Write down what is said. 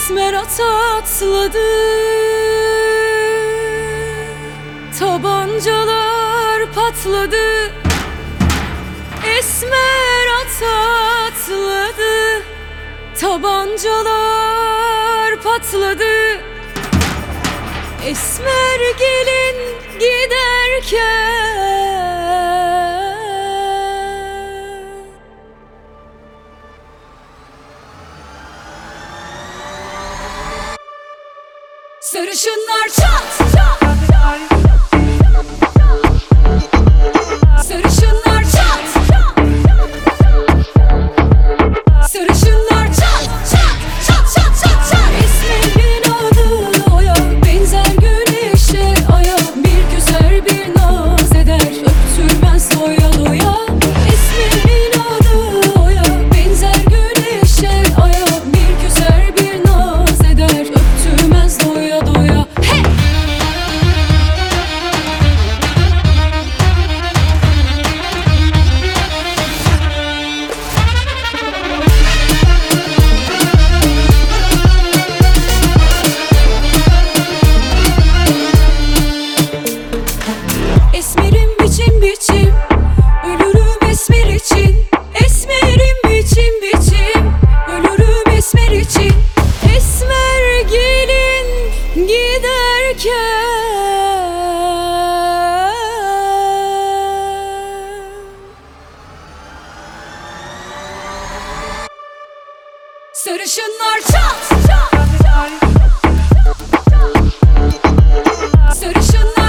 Esmer at atladı, tabancalar patladı. Esmer at atladı, tabancalar patladı. Esmer gelin giderken sarışınlar çat çat, sarışınlar çat çat, sarışınlar çat çat çat çat çat çat. Esmerin adı Oya, benzer güneşe aya. Bir küser bir naz eder, öptürmez doya doya. Esmerin adı Oya, benzer güneşe aya. Bir küser bir naz eder, öptürmez doya doya. Hey! Esmerim biçim biçim, ölürüm esmer için. Esmerim biçim biçim, ölürüm esmer için. Esmer gelin giderken sarışınlar çat çat, sarışınlar